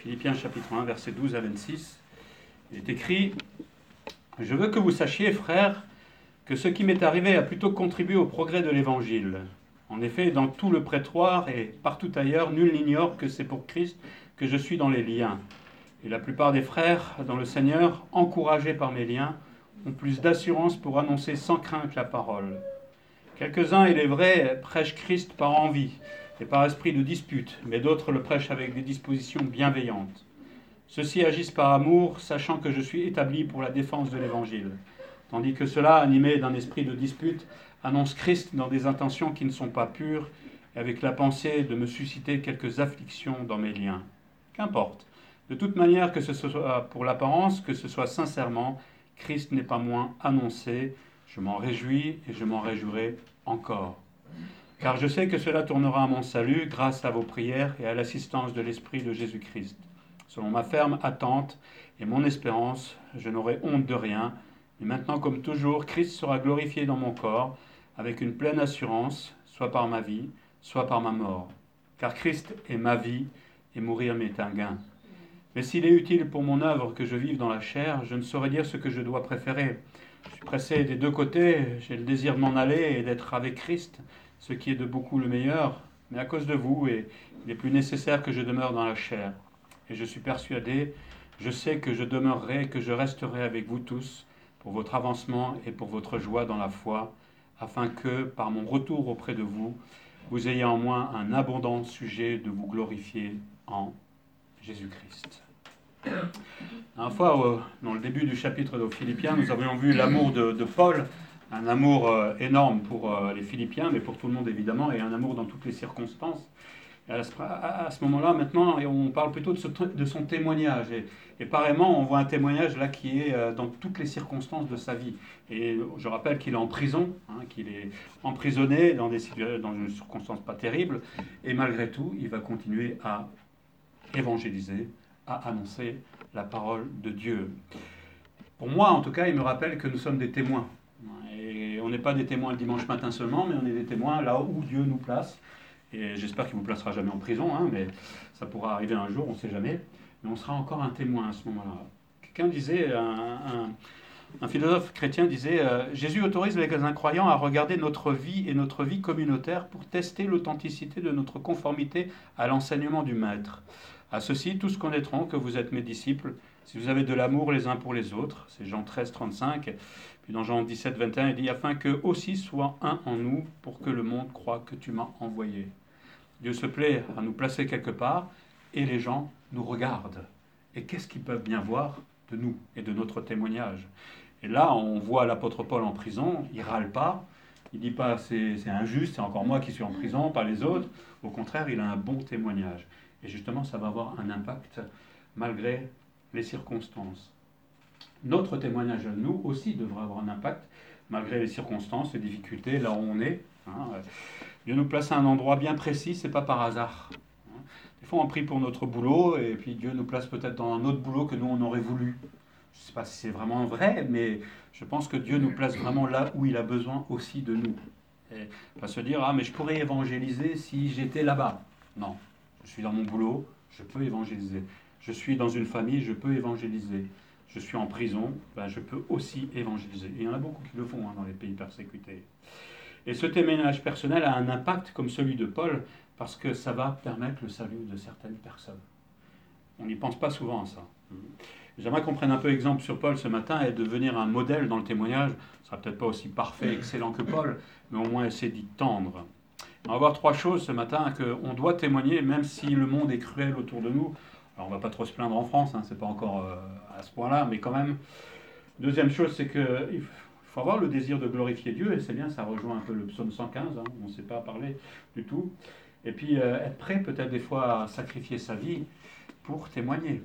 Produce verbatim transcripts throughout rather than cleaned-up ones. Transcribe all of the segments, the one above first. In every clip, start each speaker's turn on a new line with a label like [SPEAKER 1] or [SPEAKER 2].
[SPEAKER 1] Philippiens chapitre un, versets douze à vingt-six. Il est écrit « Je veux que vous sachiez, frères, que ce qui m'est arrivé a plutôt contribué au progrès de l'Évangile. En effet, dans tout le prétoire et partout ailleurs, nul n'ignore que c'est pour Christ que je suis dans les liens. Et la plupart des frères dans le Seigneur, encouragés par mes liens, ont plus d'assurance pour annoncer sans crainte la parole. Quelques-uns, il est vrai, prêchent Christ par envie et par esprit de dispute, mais d'autres le prêchent avec des dispositions bienveillantes. Ceux-ci agissent par amour, sachant que je suis établi pour la défense de l'Évangile. Tandis que ceux-là, animés d'un esprit de dispute, annoncent Christ dans des intentions qui ne sont pas pures, et avec la pensée de me susciter quelques afflictions dans mes liens. Qu'importe. De toute manière, que ce soit pour l'apparence, que ce soit sincèrement, Christ n'est pas moins annoncé. Je m'en réjouis et je m'en réjouirai encore. Car je sais que cela tournera à mon salut grâce à vos prières et à l'assistance de l'Esprit de Jésus-Christ. Selon ma ferme attente et mon espérance, je n'aurai honte de rien. Et maintenant, comme toujours, Christ sera glorifié dans mon corps, avec une pleine assurance, soit par ma vie, soit par ma mort. Car Christ est ma vie, et mourir m'est un gain. Mais s'il est utile pour mon œuvre que je vive dans la chair, je ne saurais dire ce que je dois préférer. Je suis pressé des deux côtés, j'ai le désir de m'en aller et d'être avec Christ, ce qui est de beaucoup le meilleur, mais à cause de vous, et il est plus nécessaire que je demeure dans la chair. Et je suis persuadé, je sais que je demeurerai, que je resterai avec vous tous, pour votre avancement et pour votre joie dans la foi, afin que, par mon retour auprès de vous, vous ayez en moi un abondant sujet de vous glorifier en Jésus-Christ. La dernière fois, dans le début du chapitre aux Philippiens, nous avions vu l'amour de, de Paul, un amour énorme pour les Philippiens, mais pour tout le monde évidemment, et un amour dans toutes les circonstances. Et à, ce, à ce moment-là, maintenant, on parle plutôt de, ce, de son témoignage. Et, et pareillement, on voit un témoignage là qui est dans toutes les circonstances de sa vie. Et je rappelle qu'il est en prison, hein, qu'il est emprisonné dans, des, dans une circonstance pas terrible. Et malgré tout, il va continuer à évangéliser, à annoncer la parole de Dieu. Pour moi, en tout cas, il me rappelle que nous sommes des témoins. Et on n'est pas des témoins le dimanche matin seulement, mais on est des témoins là où Dieu nous place. Et j'espère qu'il ne vous placera jamais en prison, hein, mais ça pourra arriver un jour, on ne sait jamais. Mais on sera encore un témoin à ce moment-là. Quelqu'un disait, un, un, un philosophe chrétien disait, euh, Jésus autorise les incroyants à regarder notre vie et notre vie communautaire pour tester l'authenticité de notre conformité à l'enseignement du Maître. À ceux-ci, tous connaîtront que vous êtes mes disciples, si vous avez de l'amour les uns pour les autres. C'est Jean treize, trente-cinq. Puis dans Jean dix-sept, vingt et un, il dit « Afin qu'eux aussi soient un en nous, pour que le monde croie que tu m'as envoyé. » Dieu se plaît à nous placer quelque part, et les gens nous regardent. Et qu'est-ce qu'ils peuvent bien voir de nous et de notre témoignage? Et là, on voit l'apôtre Paul en prison, il râle pas, il dit pas c'est, c'est injuste, c'est encore moi qui suis en prison, pas les autres. Au contraire, il a un bon témoignage. Et justement, ça va avoir un impact malgré les circonstances. Notre témoignage à nous aussi devra avoir un impact, malgré les circonstances, les difficultés, là où on est. Hein. Dieu nous place à un endroit bien précis, c'est pas par hasard. Hein. Des fois, on prie pour notre boulot, et puis Dieu nous place peut-être dans un autre boulot que nous, on aurait voulu. Je ne sais pas si c'est vraiment vrai, mais je pense que Dieu nous place vraiment là où il a besoin aussi de nous. Et pas se dire, ah, mais je pourrais évangéliser si j'étais là-bas. Non, je suis dans mon boulot, je peux évangéliser. Je suis dans une famille, je peux évangéliser. Je suis en prison, ben je peux aussi évangéliser. Et il y en a beaucoup qui le font hein, dans les pays persécutés. Et ce témoignage personnel a un impact comme celui de Paul, parce que ça va permettre le salut de certaines personnes. On n'y pense pas souvent à ça. J'aimerais qu'on prenne un peu exemple sur Paul ce matin et devenir un modèle dans le témoignage. Ce ne sera peut-être pas aussi parfait, excellent que Paul, mais au moins essayer d'y tendre. On va voir trois choses ce matin qu'on doit témoigner, même si le monde est cruel autour de nous. Alors on ne va pas trop se plaindre en France, hein, c'est pas encore euh, à ce point-là, mais quand même. Deuxième chose, c'est qu'il faut avoir le désir de glorifier Dieu, et c'est bien, ça rejoint un peu le psaume cent quinze, hein, on ne sait pas parler du tout. Et puis euh, être prêt peut-être des fois à sacrifier sa vie pour témoigner.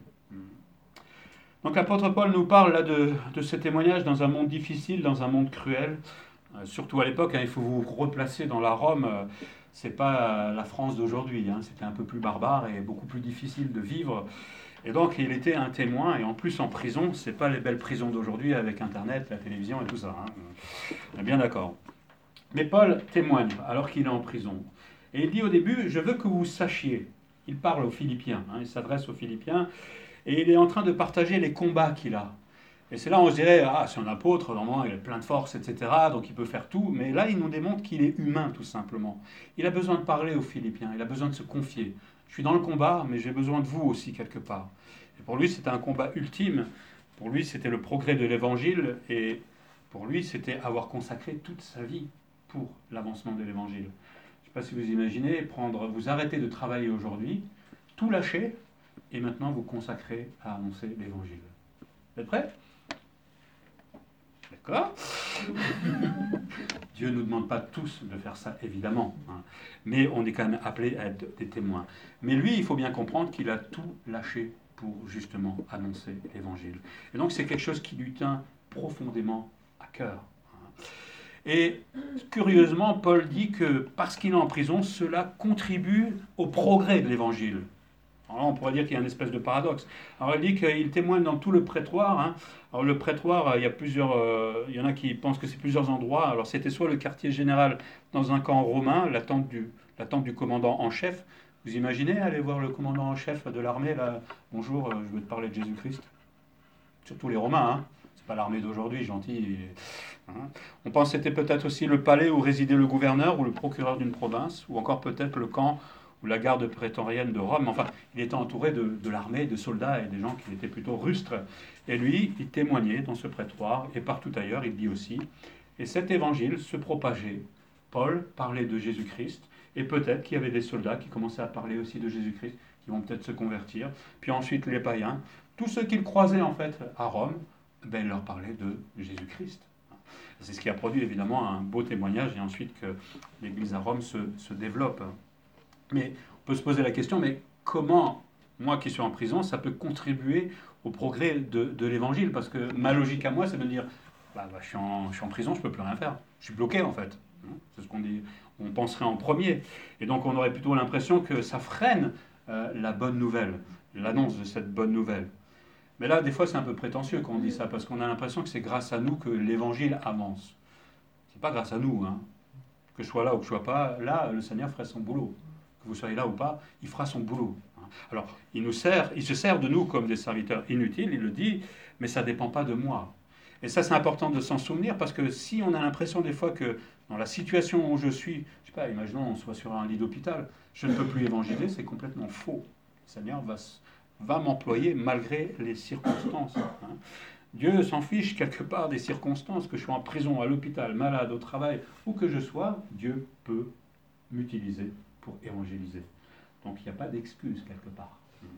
[SPEAKER 1] Donc l'apôtre Paul nous parle là de, de ce témoignage dans un monde difficile, dans un monde cruel. Euh, surtout à l'époque, hein, il faut vous replacer dans la Rome. Euh, c'est pas la France d'aujourd'hui. Hein, c'était un peu plus barbare et beaucoup plus difficile de vivre. Et donc il était un témoin, et en plus en prison, c'est pas les belles prisons d'aujourd'hui avec Internet, la télévision et tout ça. Hein. On est bien d'accord. Mais Paul témoigne alors qu'il est en prison. Et il dit au début, je veux que vous sachiez. il parle aux Philippiens, hein, il s'adresse aux Philippiens, et il est en train de partager les combats qu'il a. Et c'est là où on se dirait, ah, c'est un apôtre, normalement il a plein de force, et cetera, donc il peut faire tout, mais là il nous démontre qu'il est humain, tout simplement. Il a besoin de parler aux Philippiens, il a besoin de se confier. Je suis dans le combat, mais j'ai besoin de vous aussi, quelque part. Et pour lui, c'était un combat ultime. Pour lui, c'était le progrès de l'Évangile, et pour lui, c'était avoir consacré toute sa vie pour l'avancement de l'Évangile. Je ne sais pas si vous imaginez, prendre, vous arrêtez de travailler aujourd'hui, tout lâcher, et maintenant vous consacrez à annoncer l'Évangile. Vous êtes prêts ? D'accord ? Dieu ne nous demande pas tous de faire ça, évidemment, hein, mais on est quand même appelé à être des témoins. Mais lui, il faut bien comprendre qu'il a tout lâché pour justement annoncer l'Évangile. Et donc c'est quelque chose qui lui tient profondément à cœur. Et curieusement, Paul dit que parce qu'il est en prison, cela contribue au progrès de l'Évangile. Alors là, on pourrait dire qu'il y a une espèce de paradoxe. Alors il dit qu'il témoigne dans tout le prétoire. Hein. Alors le prétoire, il y a plusieurs, euh, il y en a qui pensent que c'est plusieurs endroits. Alors c'était soit le quartier général dans un camp romain, la tente du, la tente du commandant en chef. Vous imaginez aller voir le commandant en chef de l'armée là, bonjour, je veux te parler de Jésus-Christ. Surtout les Romains, hein. C'est pas l'armée d'aujourd'hui, gentil. Hein. On pense que c'était peut-être aussi le palais où résidait le gouverneur ou le procureur d'une province, ou encore peut-être le camp ou la garde prétorienne de Rome. Enfin, il était entouré de, de l'armée, de soldats et des gens qui étaient plutôt rustres. Et lui, il témoignait dans ce prétoire, et partout ailleurs, il dit aussi. Et cet évangile se propageait. Paul parlait de Jésus-Christ, et peut-être qu'il y avait des soldats qui commençaient à parler aussi de Jésus-Christ, qui vont peut-être se convertir. Puis ensuite, les païens, tous ceux qu'ils croisaient en fait à Rome, ben, il leur parlait de Jésus-Christ. C'est ce qui a produit évidemment un beau témoignage, et ensuite que l'Église à Rome se, se développe. Mais on peut se poser la question, mais comment, moi qui suis en prison, ça peut contribuer au progrès de, de l'Évangile ? Parce que ma logique à moi, c'est de me dire, bah, bah, je, suis en, je suis en prison, je ne peux plus rien faire. Je suis bloqué en fait. C'est ce qu'on dit, on penserait en premier. Et donc on aurait plutôt l'impression que ça freine euh, la bonne nouvelle, l'annonce de cette bonne nouvelle. Mais là, des fois, c'est un peu prétentieux quand on dit ça, parce qu'on a l'impression que c'est grâce à nous que l'Évangile avance. C'est pas grâce à nous, hein. Que je sois là ou que je ne sois pas, là, le Seigneur ferait son boulot. Que vous soyez là ou pas, il fera son boulot. Alors, il nous sert, il se sert de nous comme des serviteurs inutiles, il le dit, mais ça ne dépend pas de moi. Et ça, c'est important de s'en souvenir, parce que si on a l'impression des fois que dans la situation où je suis, je ne sais pas, imaginons on soit sur un lit d'hôpital, je ne peux plus évangéliser, c'est complètement faux. Le Seigneur va, va m'employer malgré les circonstances. Hein. Dieu s'en fiche quelque part des circonstances, que je sois en prison, à l'hôpital, malade, au travail, où que je sois, Dieu peut m'utiliser pour évangéliser. Donc il n'y a pas d'excuse quelque part.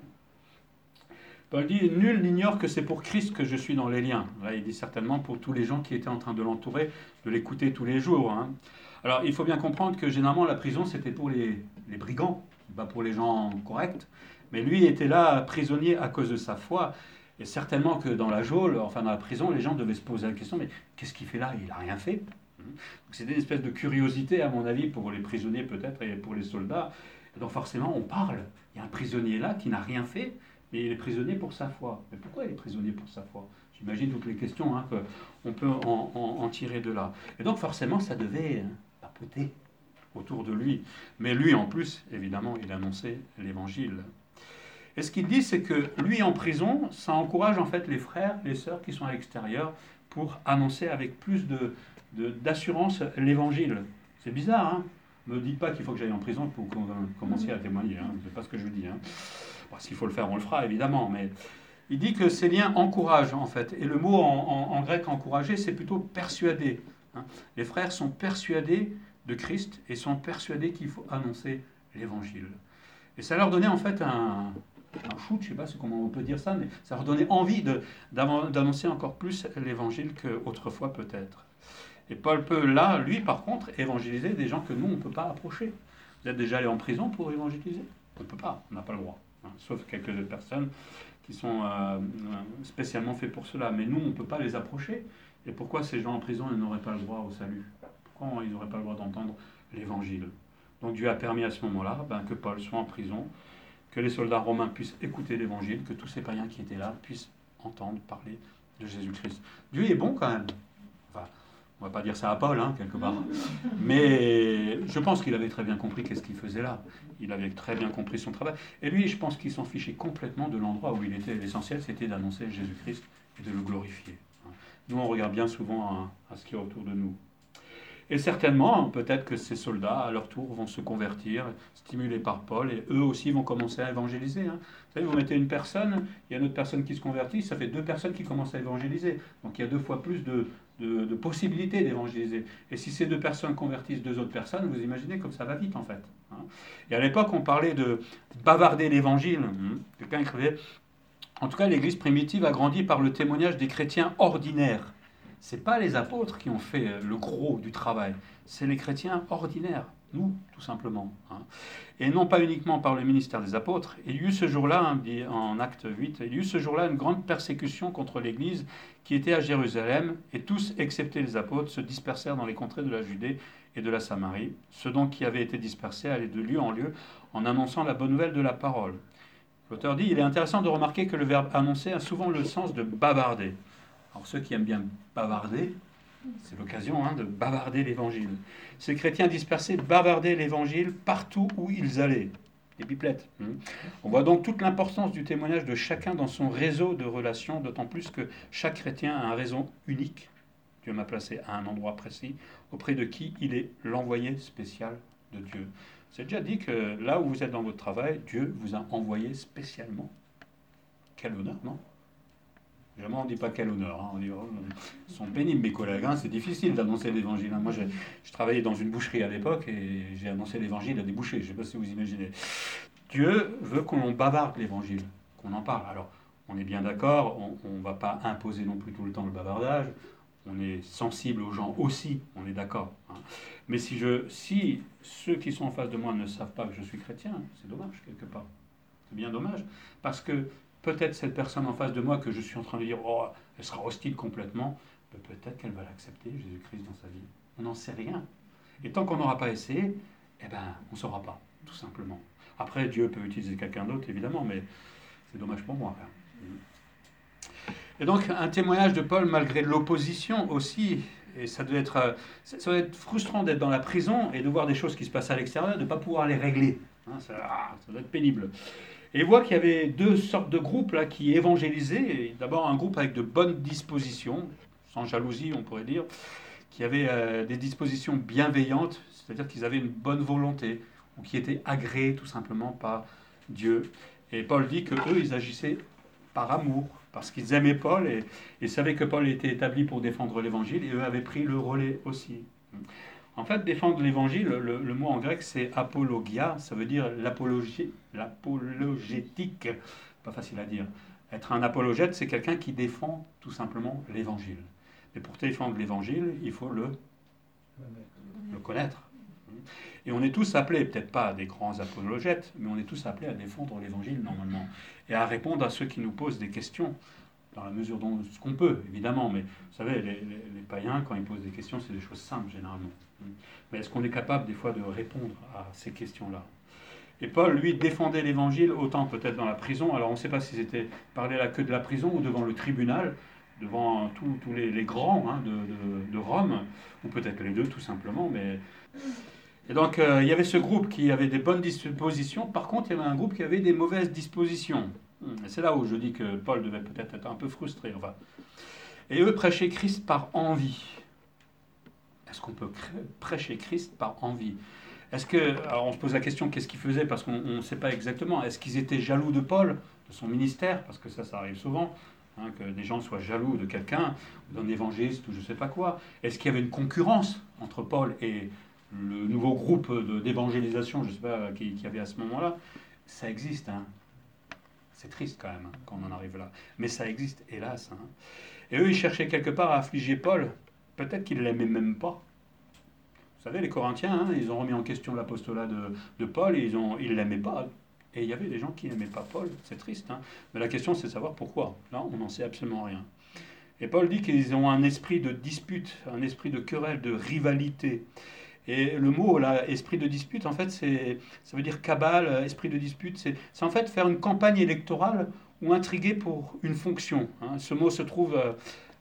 [SPEAKER 1] Paul dit, nul n'ignore que c'est pour Christ que je suis dans les liens. Là, il dit certainement pour tous les gens qui étaient en train de l'entourer, de l'écouter tous les jours. Hein. Alors, il faut bien comprendre que généralement, la prison, c'était pour les, les brigands, pas pour les gens corrects. Mais lui était là, prisonnier, à cause de sa foi. Et certainement que dans la geôle, enfin dans la prison, les gens devaient se poser la question, mais qu'est-ce qu'il fait là ? Il n'a rien fait. Donc, c'était une espèce de curiosité, à mon avis, pour les prisonniers peut-être, et pour les soldats. Et donc forcément, on parle. Il y a un prisonnier là qui n'a rien fait, mais il est prisonnier pour sa foi. Mais pourquoi il est prisonnier pour sa foi ? J'imagine toutes les questions hein, qu'on peut en, en, en tirer de là. Et donc forcément, ça devait papoter autour de lui. Mais lui, en plus, évidemment, il annonçait l'Évangile. Et ce qu'il dit, c'est que lui, en prison, ça encourage en fait les frères, les sœurs qui sont à l'extérieur pour annoncer avec plus de, de, d'assurance l'Évangile. C'est bizarre, hein ? Ne me dites pas qu'il faut que j'aille en prison pour commencer à témoigner. Hein. Ce n'est pas ce que je vous dis. Hein. Bon, s'il faut le faire, on le fera, évidemment. Mais il dit que ces liens encouragent, en fait. Et le mot en, en, en grec encourager, c'est plutôt persuader. Hein. Les frères sont persuadés de Christ et sont persuadés qu'il faut annoncer l'Évangile. Et ça leur donnait en fait un, un shoot, je ne sais pas comment on peut dire ça, mais ça leur donnait envie de, d'annoncer encore plus l'Évangile qu'autrefois peut-être. Et Paul peut là, lui par contre, évangéliser des gens que nous, on ne peut pas approcher. Vous êtes déjà allé en prison pour évangéliser ? On ne peut pas, on n'a pas le droit. Hein, sauf quelques personnes qui sont euh, spécialement faites pour cela. Mais nous, on ne peut pas les approcher. Et pourquoi ces gens en prison, ils n'auraient pas le droit au salut ? Pourquoi ils n'auraient pas le droit d'entendre l'Évangile ? Donc Dieu a permis à ce moment-là ben, que Paul soit en prison, que les soldats romains puissent écouter l'Évangile, que tous ces païens qui étaient là puissent entendre parler de Jésus-Christ. Dieu est bon quand même. Enfin, On ne va pas dire ça à Paul, hein, quelque part. Mais je pense qu'il avait très bien compris qu'est-ce qu'il faisait là. Il avait très bien compris son travail. Et lui, je pense qu'il s'en fichait complètement de l'endroit où il était. L'essentiel, c'était d'annoncer Jésus-Christ et de le glorifier. Nous, on regarde bien souvent à, à ce qui est autour de nous. Et certainement, peut-être que ces soldats, à leur tour, vont se convertir, stimulés par Paul, et eux aussi vont commencer à évangéliser. Hein. Vous savez, vous mettez une personne, il y a une autre personne qui se convertit, ça fait deux personnes qui commencent à évangéliser. Donc il y a deux fois plus de, de, de possibilités d'évangéliser. Et si ces deux personnes convertissent deux autres personnes, vous imaginez comme ça va vite, en fait. Hein. Et à l'époque, on parlait de bavarder l'évangile. Hein. Quelqu'un écrivait, en tout cas, l'Église primitive a grandi par le témoignage des chrétiens ordinaires. Ce n'est pas les apôtres qui ont fait le gros du travail, c'est les chrétiens ordinaires, nous, tout simplement. Hein. Et non pas uniquement par le ministère des apôtres. Il y eut ce jour-là, en acte huit, il y eut ce jour-là une grande persécution contre l'Église qui était à Jérusalem, et tous, excepté les apôtres, se dispersèrent dans les contrées de la Judée et de la Samarie. Ceux donc qui avaient été dispersés allaient de lieu en lieu en annonçant la bonne nouvelle de la parole. L'auteur dit, il est intéressant de remarquer que le verbe annoncer a souvent le sens de bavarder. Alors ceux qui aiment bien bavarder, c'est l'occasion hein, de bavarder l'évangile. Ces chrétiens dispersés bavardaient l'évangile partout où ils allaient. Des pipelettes. Hein. On voit donc toute l'importance du témoignage de chacun dans son réseau de relations, d'autant plus que chaque chrétien a un réseau unique. Dieu m'a placé à un endroit précis, auprès de qui il est l'envoyé spécial de Dieu. C'est déjà dit que là où vous êtes dans votre travail, Dieu vous a envoyé spécialement. Quel honneur, non ? Jamais on ne dit pas quel honneur. Hein. On dit, oh, ils sont pénibles, mes collègues. Hein. C'est difficile d'annoncer l'évangile. Hein. Moi, je, je travaillais dans une boucherie à l'époque et j'ai annoncé l'évangile à des bouchers. Je ne sais pas si vous imaginez. Dieu veut qu'on bavarde l'évangile, qu'on en parle. Alors, on est bien d'accord, on ne va pas imposer non plus tout le temps le bavardage. On est sensible aux gens aussi, on est d'accord. Hein. Mais si, je, si ceux qui sont en face de moi ne savent pas que je suis chrétien, c'est dommage, quelque part. C'est bien dommage. Parce que peut-être cette personne en face de moi que je suis en train de dire « Oh, elle sera hostile complètement », peut-être qu'elle va l'accepter, Jésus-Christ, dans sa vie. On n'en sait rien. Et tant qu'on n'aura pas essayé, eh ben, on ne saura pas, tout simplement. Après, Dieu peut utiliser quelqu'un d'autre, évidemment, mais c'est dommage pour moi. Hein. Et donc, un témoignage de Paul, malgré l'opposition aussi, et ça doit être, ça doit être frustrant d'être dans la prison et de voir des choses qui se passent à l'extérieur, de ne pas pouvoir les régler. Hein, ça, ça doit être pénible. Et il voit qu'il y avait deux sortes de groupes là, qui évangélisaient. D'abord un groupe avec de bonnes dispositions, sans jalousie on pourrait dire, qui avait euh, des dispositions bienveillantes, c'est-à-dire qu'ils avaient une bonne volonté, ou qui étaient agréés tout simplement par Dieu. Et Paul dit qu'eux, ils agissaient par amour, parce qu'ils aimaient Paul et, et savaient que Paul était établi pour défendre l'évangile, et eux avaient pris le relais aussi. En fait, défendre l'évangile, le, le mot en grec, c'est apologia, ça veut dire l'apologie, l'apologétique, pas facile à dire. Être un apologète, c'est quelqu'un qui défend tout simplement l'évangile. Mais pour défendre l'évangile, il faut le, le connaître. Et on est tous appelés, peut-être pas à des grands apologètes, mais on est tous appelés à défendre l'évangile normalement, et à répondre à ceux qui nous posent des questions, dans la mesure dont ce qu'on peut, évidemment. Mais vous savez, les, les, les païens, quand ils posent des questions, c'est des choses simples, généralement. Mais est-ce qu'on est capable, des fois, de répondre à ces questions-là ? Et Paul, lui, défendait l'évangile, autant peut-être dans la prison. Alors, on ne sait pas si c'était parler là que de la prison ou devant le tribunal, devant tous tous les, les grands hein, de, de, de Rome, ou peut-être les deux, tout simplement. Mais... Et donc, euh, il y avait ce groupe qui avait des bonnes dispositions. Par contre, il y avait un groupe qui avait des mauvaises dispositions. Et c'est là où je dis que Paul devait peut-être être un peu frustré. Enfin. Et eux prêchaient Christ par envie. Est-ce qu'on peut prêcher Christ par envie ? Est-ce que, alors on se pose la question, qu'est-ce qu'ils faisaient ? Parce qu'on ne sait pas exactement. Est-ce qu'ils étaient jaloux de Paul, de son ministère ? Parce que ça, ça arrive souvent, hein, que des gens soient jaloux de quelqu'un, d'un évangéliste ou je ne sais pas quoi. Est-ce qu'il y avait une concurrence entre Paul et le nouveau groupe de, d'évangélisation, je ne sais pas, qui, qui avait à ce moment-là ? Ça existe, hein. C'est triste quand même, hein, quand on en arrive là. Mais ça existe, hélas. Hein. Et eux, ils cherchaient quelque part à affliger Paul. Peut-être qu'ils ne l'aimaient même pas. Vous savez, les Corinthiens, hein, ils ont remis en question l'apostolat de, de Paul et ils ne ils l'aimaient pas. Et il y avait des gens qui n'aimaient pas Paul. C'est triste. Hein. Mais la question, c'est de savoir pourquoi. Là, on n'en sait absolument rien. Et Paul dit qu'ils ont un esprit de dispute, un esprit de querelle, de rivalité. Et le mot, là, esprit de dispute, en fait, c'est, ça veut dire cabale, esprit de dispute. C'est, c'est en fait faire une campagne électorale ou intriguer pour une fonction. Hein. Ce mot se trouve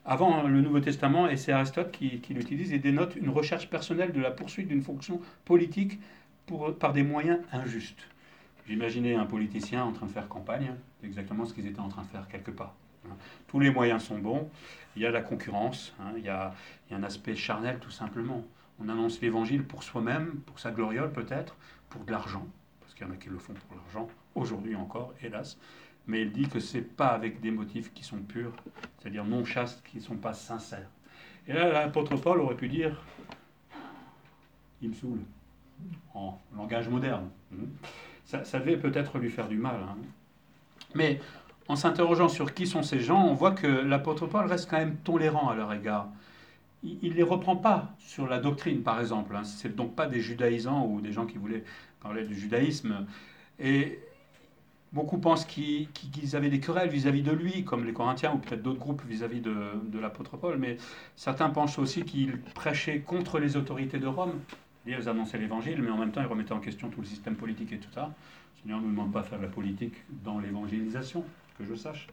[SPEAKER 1] avant le Nouveau Testament, et c'est Aristote qui, qui l'utilise, et dénote une recherche personnelle de la poursuite d'une fonction politique pour, par des moyens injustes. J'imaginais un politicien en train de faire campagne, c'est exactement ce qu'ils étaient en train de faire quelque part. Hein. Tous les moyens sont bons, il y a la concurrence, hein, il, y a, il y a un aspect charnel tout simplement. On annonce l'évangile pour soi-même, pour sa gloriole peut-être, pour de l'argent, parce qu'il y en a qui le font pour l'argent, aujourd'hui encore, hélas. Mais il dit que ce n'est pas avec des motifs qui sont purs, c'est-à-dire non chastes, qui ne sont pas sincères. Et là, l'apôtre Paul aurait pu dire « il me saoule », en langage moderne. Ça, ça devait peut-être lui faire du mal. Hein. Mais en s'interrogeant sur qui sont ces gens, on voit que l'apôtre Paul reste quand même tolérant à leur égard. Il ne les reprend pas sur la doctrine, par exemple. Hein. Ce n'est donc pas des judaïsants ou des gens qui voulaient parler du judaïsme. Et beaucoup pensent qu'ils, qu'ils avaient des querelles vis-à-vis de lui, comme les Corinthiens ou peut-être d'autres groupes vis-à-vis de, de l'apôtre Paul. Mais certains pensent aussi qu'il prêchait contre les autorités de Rome. Ils annonçaient l'évangile, mais en même temps, ils remettaient en question tout le système politique et tout ça. Le Seigneur ne nous demande pas de faire de la politique dans l'évangélisation, que je sache.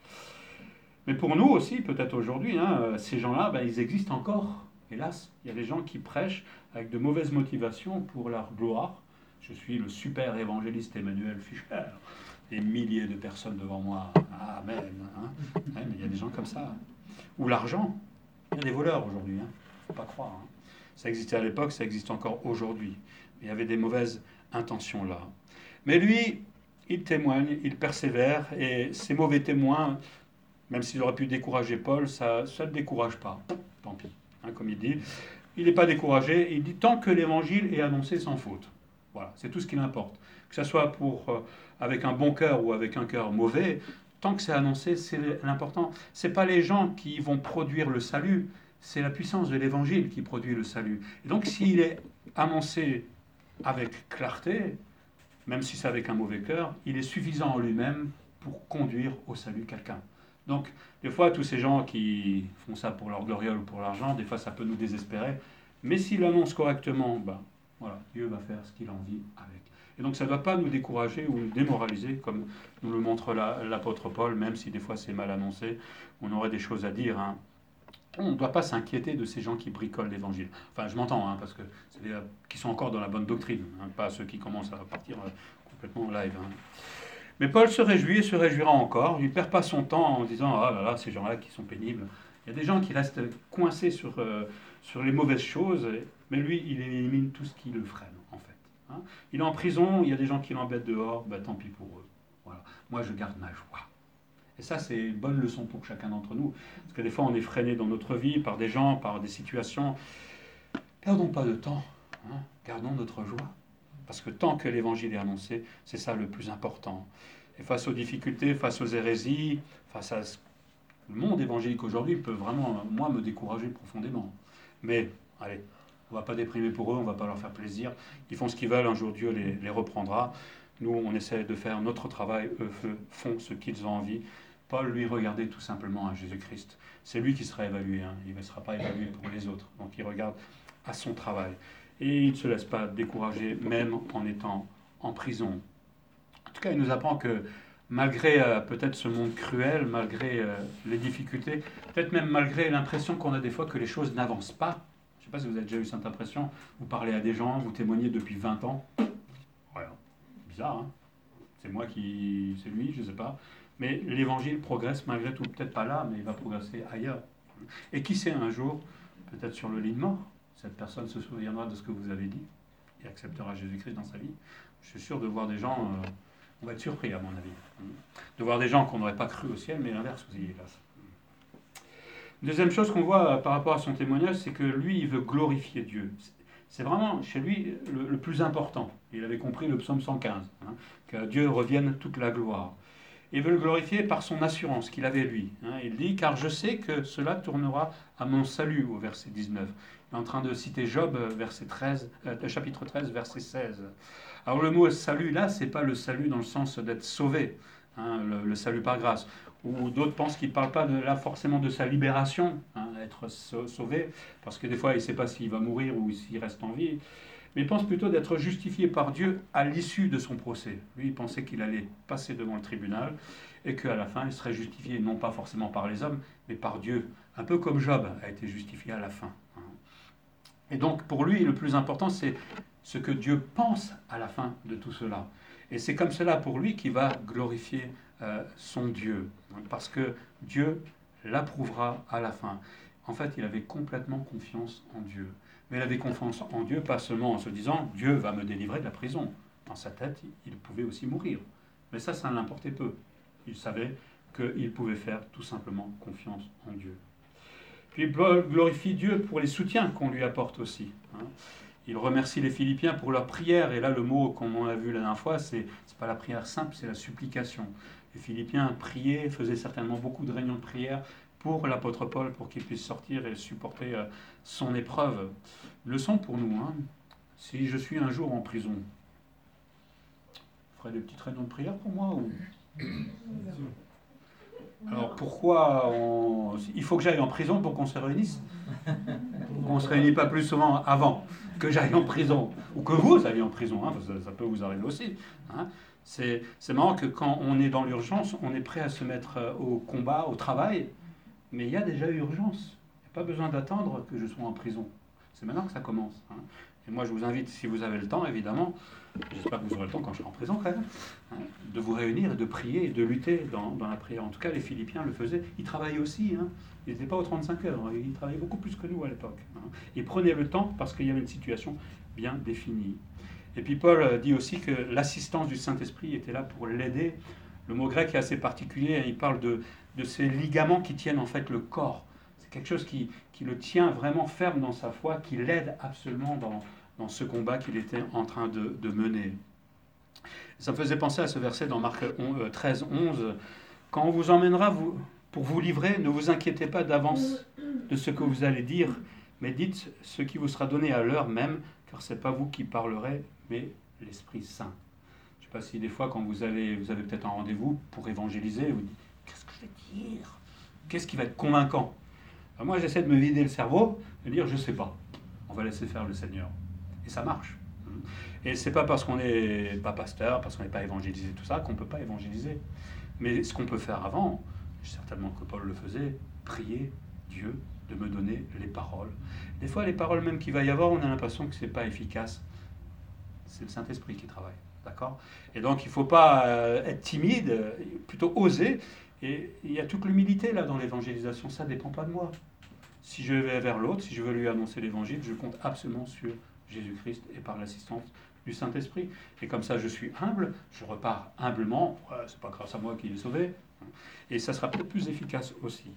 [SPEAKER 1] Mais pour nous aussi, peut-être aujourd'hui, hein, ces gens-là, ben, ils existent encore, hélas. Il y a des gens qui prêchent avec de mauvaises motivations pour leur gloire. Je suis le super évangéliste Emmanuel Fischer. Des milliers de personnes devant moi. Amen. Hein. Ouais, mais il y a des gens comme ça. Ou l'argent. Il y a des voleurs aujourd'hui. Il hein. ne faut pas croire. Hein. Ça existait à l'époque, ça existe encore aujourd'hui. Il y avait des mauvaises intentions là. Mais lui, il témoigne, il persévère. Et ces mauvais témoins, même s'il aurait pu décourager Paul, ça ne le décourage pas. Tant pis. Hein, comme il dit, il n'est pas découragé. Il dit tant que l'évangile est annoncé sans faute. Voilà, c'est tout ce qui l'importe. Que ce soit pour, euh, avec un bon cœur ou avec un cœur mauvais, tant que c'est annoncé, c'est l'important. Ce n'est pas les gens qui vont produire le salut, c'est la puissance de l'évangile qui produit le salut. Et donc s'il est annoncé avec clarté, même si c'est avec un mauvais cœur, il est suffisant en lui-même pour conduire au salut quelqu'un. Donc des fois, tous ces gens qui font ça pour leur gloriole ou pour l'argent, des fois ça peut nous désespérer. Mais s'il annonce correctement, ben, voilà, Dieu va faire ce qu'il a envie avec. Et donc ça ne doit pas nous décourager ou nous démoraliser, comme nous le montre la, l'apôtre Paul, même si des fois c'est mal annoncé, on aurait des choses à dire. Hein. On ne doit pas s'inquiéter de ces gens qui bricolent l'évangile. Enfin, je m'entends, hein, parce que c'est des qui sont encore dans la bonne doctrine, hein, pas ceux qui commencent à partir euh, complètement en live. Hein. Mais Paul se réjouit et se réjouira encore. Il ne perd pas son temps en disant « Ah là là, ces gens-là qui sont pénibles ». Il y a des gens qui restent coincés sur, euh, sur les mauvaises choses, mais lui, il élimine tout ce qui le freine, en fait. Hein. Il est en prison, il y a des gens qui l'embêtent dehors, bah, tant pis pour eux. Voilà. Moi, je garde ma joie. Et ça, c'est une bonne leçon pour chacun d'entre nous. Parce que des fois, on est freiné dans notre vie par des gens, par des situations. Perdons pas de temps. Hein. Gardons notre joie. Parce que tant que l'évangile est annoncé, c'est ça le plus important. Et face aux difficultés, face aux hérésies, face à le monde évangélique aujourd'hui peut vraiment, moi, me décourager profondément. Mais, allez, on ne va pas déprimer pour eux, on ne va pas leur faire plaisir. Ils font ce qu'ils veulent, un jour Dieu les, les reprendra. Nous, on essaie de faire notre travail, eux font ce qu'ils ont envie. Paul, lui, regardait tout simplement à Jésus-Christ. C'est lui qui sera évalué, hein. Il ne sera pas évalué pour les autres. Donc il regarde à son travail. Et il ne se laisse pas décourager, même en étant en prison. En tout cas, il nous apprend que malgré euh, peut-être ce monde cruel, malgré euh, les difficultés, peut-être même malgré l'impression qu'on a des fois que les choses n'avancent pas. Je ne sais pas si vous avez déjà eu cette impression. Vous parlez à des gens, vous témoignez depuis vingt ans. Voilà. Bizarre, hein. C'est moi qui... C'est lui, je ne sais pas. Mais l'évangile progresse malgré tout, peut-être pas là, mais il va progresser ailleurs. Et qui sait, un jour, peut-être sur le lit de mort, cette personne se souviendra de ce que vous avez dit et acceptera Jésus-Christ dans sa vie. Je suis sûr de voir des gens, euh, on va être surpris à mon avis, de voir des gens qu'on n'aurait pas cru au ciel, mais l'inverse aussi, hélas. Deuxième chose qu'on voit par rapport à son témoignage, c'est que lui, il veut glorifier Dieu. C'est vraiment, chez lui, le, le plus important. Il avait compris le psaume cent quinze, hein, que Dieu revienne toute la gloire. Il veut le glorifier par son assurance qu'il avait lui. Hein. Il dit « Car je sais que cela tournera à mon salut » au verset dix-neuf. Il est en train de citer Job, verset treize, euh, chapitre treize, verset seize. Alors le mot « salut » là, ce n'est pas le salut dans le sens d'être sauvé, hein, le, le salut par grâce. Ou d'autres pensent qu'il ne parle pas de, là forcément de sa libération, hein, être sauvé, parce que des fois il ne sait pas s'il va mourir ou s'il reste en vie. Mais il pense plutôt d'être justifié par Dieu à l'issue de son procès. Lui, il pensait qu'il allait passer devant le tribunal et qu'à la fin, il serait justifié non pas forcément par les hommes, mais par Dieu. Un peu comme Job a été justifié à la fin. Et donc, pour lui, le plus important, c'est ce que Dieu pense à la fin de tout cela. Et c'est comme cela pour lui qu'il va glorifier euh, son Dieu. Parce que Dieu l'approuvera à la fin. En fait, il avait complètement confiance en Dieu. Mais il avait confiance en Dieu, pas seulement en se disant « Dieu va me délivrer de la prison ». Dans sa tête, il pouvait aussi mourir. Mais ça, ça l'importait peu. Il savait qu'il pouvait faire tout simplement confiance en Dieu. Puis Paul glorifie Dieu pour les soutiens qu'on lui apporte aussi. Hein. Il remercie les Philippiens pour leur prière. Et là, le mot, comme on l'a vu la dernière fois, c'est c'est pas la prière simple, c'est la supplication. Les Philippiens priaient, faisaient certainement beaucoup de réunions de prière pour l'apôtre Paul, pour qu'il puisse sortir et supporter euh, son épreuve. Leçon pour nous. Hein. Si je suis un jour en prison, vous ferez des petites réunions de prière pour moi ou... Alors pourquoi on... il faut que j'aille en prison pour qu'on se réunisse? On ne se réunit pas plus souvent avant que j'aille en prison, ou que vous alliez en prison, hein, ça, ça peut vous arriver aussi. Hein. C'est, c'est marrant que quand on est dans l'urgence, on est prêt à se mettre au combat, au travail, mais il y a déjà urgence. Il n'y a pas besoin d'attendre que je sois en prison. C'est maintenant que ça commence. Hein. Et moi, je vous invite, si vous avez le temps, évidemment, j'espère que vous aurez le temps quand je serai en prison, quand même, hein, de vous réunir et de prier et de lutter dans, dans la prière. En tout cas, les Philippiens le faisaient. Ils travaillaient aussi. Hein. Ils n'étaient pas aux trente-cinq heures. Hein. Ils travaillaient beaucoup plus que nous à l'époque. Hein. Ils prenaient le temps parce qu'il y avait une situation bien définie. Et puis Paul dit aussi que l'assistance du Saint-Esprit était là pour l'aider. Le mot grec est assez particulier. Il parle de, de ces ligaments qui tiennent en fait le corps. C'est quelque chose qui, qui le tient vraiment ferme dans sa foi, qui l'aide absolument dans dans ce combat qu'il était en train de, de mener. Ça me faisait penser à ce verset dans Marc treize, onze. « Quand on vous emmènera vous, pour vous livrer, ne vous inquiétez pas d'avance de ce que vous allez dire, mais dites ce qui vous sera donné à l'heure même, car ce n'est pas vous qui parlerez, mais l'Esprit Saint. » Je ne sais pas si des fois, quand vous avez, vous avez peut-être un rendez-vous pour évangéliser, vous dites « Qu'est-ce que je vais dire? Qu'est-ce qui va être convaincant ?» Alors moi, j'essaie de me vider le cerveau et de dire « Je ne sais pas. On va laisser faire le Seigneur. » Et ça marche. Et c'est pas parce qu'on n'est pas pasteur, parce qu'on n'est pas évangélisé, tout ça, qu'on ne peut pas évangéliser. Mais ce qu'on peut faire avant, certainement que Paul le faisait, prier Dieu de me donner les paroles. Des fois, les paroles même qu'il va y avoir, on a l'impression que ce n'est pas efficace. C'est le Saint-Esprit qui travaille. D'accord ? Et donc, il ne faut pas euh, être timide, plutôt oser. Et il y a toute l'humilité là dans l'évangélisation. Ça ne dépend pas de moi. Si je vais vers l'autre, si je veux lui annoncer l'évangile, je compte absolument sur Jésus-Christ et par l'assistance du Saint-Esprit. Et comme ça, je suis humble, je repars humblement. Ouais, c'est pas grâce à moi qu'il est sauvé. Et ça sera peut-être plus efficace aussi.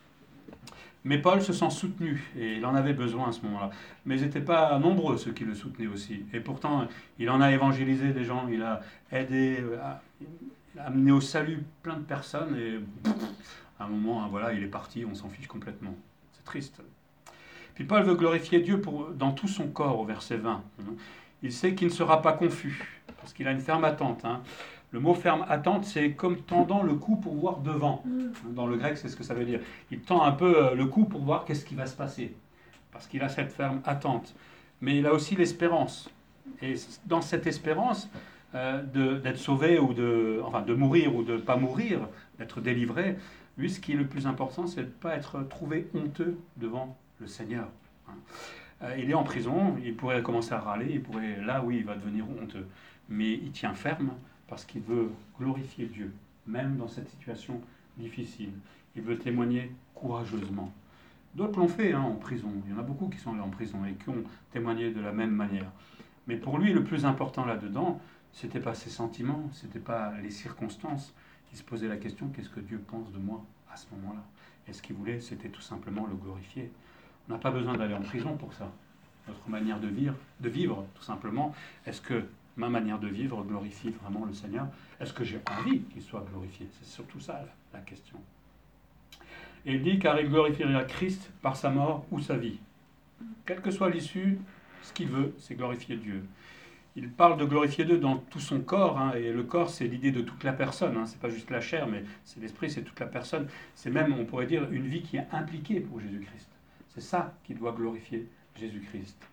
[SPEAKER 1] Mais Paul se sent soutenu, et il en avait besoin à ce moment-là. Mais ils n'étaient pas nombreux, ceux qui le soutenaient aussi. Et pourtant, il en a évangélisé des gens, il a aidé, il a amené au salut plein de personnes, et à un moment, voilà, il est parti, on s'en fiche complètement. C'est triste. Puis Paul veut glorifier Dieu pour, dans tout son corps, au verset vingt. Il sait qu'il ne sera pas confus, parce qu'il a une ferme attente. Hein. Le mot ferme attente, c'est comme tendant le cou pour voir devant. Dans le grec, c'est ce que ça veut dire. Il tend un peu le cou pour voir qu'est-ce qui va se passer, parce qu'il a cette ferme attente. Mais il a aussi l'espérance. Et dans cette espérance euh, de, d'être sauvé, ou de, enfin, de mourir ou de ne pas mourir, d'être délivré, lui, ce qui est le plus important, c'est de ne pas être trouvé honteux devant le Seigneur. Euh, il est en prison, il pourrait commencer à râler, il pourrait, là oui, il va devenir honteux. Mais il tient ferme parce qu'il veut glorifier Dieu, même dans cette situation difficile. Il veut témoigner courageusement. D'autres l'ont fait hein, en prison. Il y en a beaucoup qui sont allés en prison et qui ont témoigné de la même manière. Mais pour lui, le plus important là-dedans, ce n'était pas ses sentiments, ce n'était pas les circonstances. Il se posait la question, qu'est-ce que Dieu pense de moi à ce moment-là? Et ce qu'il voulait, c'était tout simplement le glorifier. On n'a pas besoin d'aller en prison pour ça. Notre manière de vivre, de vivre tout simplement, est-ce que ma manière de vivre glorifie vraiment le Seigneur? Est-ce que j'ai envie qu'il soit glorifié? C'est surtout ça la question. Et il dit, car il glorifiera Christ par sa mort ou sa vie. Quelle que soit l'issue, ce qu'il veut, c'est glorifier Dieu. Il parle de glorifier Dieu dans tout son corps, hein, et le corps, c'est l'idée de toute la personne. Hein, c'est pas juste la chair, mais c'est l'esprit, c'est toute la personne. C'est même, on pourrait dire, une vie qui est impliquée pour Jésus-Christ. C'est ça qui doit glorifier Jésus-Christ.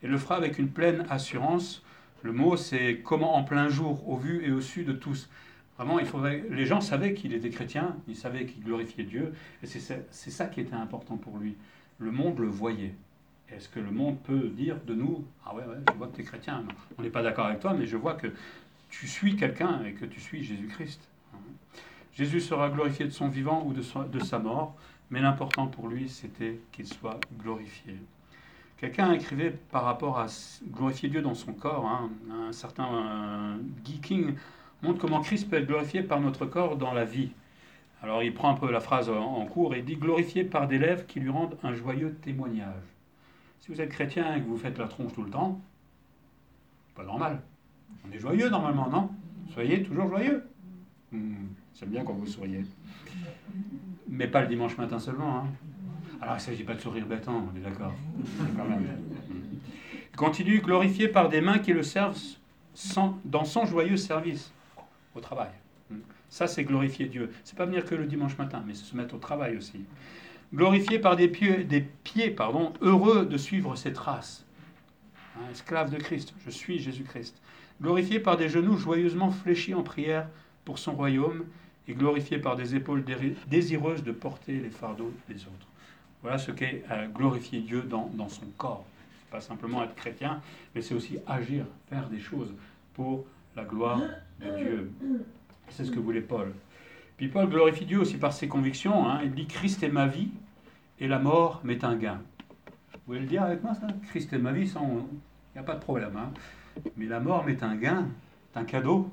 [SPEAKER 1] et le fera avec une pleine assurance. Le mot, c'est comment en plein jour, au vu et au su de tous. Vraiment, il faudrait... les gens savaient qu'il était chrétien, ils savaient qu'il glorifiait Dieu, et c'est ça, c'est ça qui était important pour lui. Le monde le voyait. Est-ce que le monde peut dire de nous, ah ouais, ouais, je vois que tu es chrétien, on n'est pas d'accord avec toi, mais je vois que tu suis quelqu'un et que tu suis Jésus-Christ. Jésus sera glorifié de son vivant ou de, son, de sa mort, mais l'important pour lui, c'était qu'il soit glorifié. Quelqu'un écrivait par rapport à glorifier Dieu dans son corps, hein, un certain euh, Guy King montre comment Christ peut être glorifié par notre corps dans la vie. Alors il prend un peu la phrase en, en cours et il dit « glorifié par des lèvres qui lui rendent un joyeux témoignage ». Si vous êtes chrétien et que vous faites la tronche tout le temps, pas normal. On est joyeux normalement, non? Soyez toujours joyeux. Mmh, j'aime bien quand vous souriez. Mais pas le dimanche matin seulement. Hein. Alors il ne s'agit pas de sourire bêtant, on est d'accord. Quand même. Il continue, glorifié par des mains qui le servent sans, dans son joyeux service au travail. Ça, c'est glorifier Dieu. C'est pas venir que le dimanche matin, mais c'est se mettre au travail aussi. Glorifié par des pieds, des pieds pardon, heureux de suivre ses traces. Hein, esclave de Christ, je suis Jésus-Christ. Glorifié par des genoux joyeusement fléchis en prière pour son royaume et glorifié par des épaules désireuses de porter les fardeaux des autres. Voilà ce qu'est euh, glorifier Dieu dans, dans son corps. Pas simplement être chrétien, mais c'est aussi agir, faire des choses pour la gloire de Dieu. C'est ce que voulait Paul. Puis Paul glorifie Dieu aussi par ses convictions. Hein. Il dit « Christ est ma vie et la mort m'est un gain ». Vous pouvez le dire avec moi, ça? Christ est ma vie, il n'y a pas de problème. Hein. Mais la mort m'est un gain, c'est un cadeau.